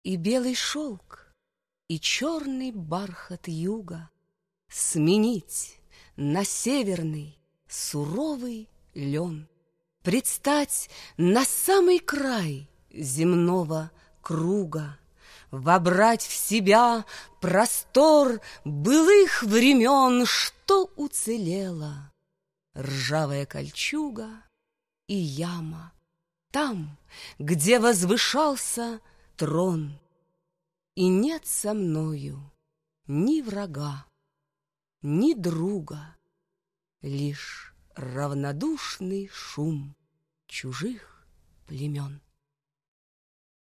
И белый шелк, и черный бархат юга сменить на северный суровый лен, предстать на самый край земного круга, вобрать в себя простор былых времен, что уцелело ржавая кольчуга и яма там, где возвышался трон. И нет со мною ни врага, ни друга, лишь равнодушный шум чужих племен.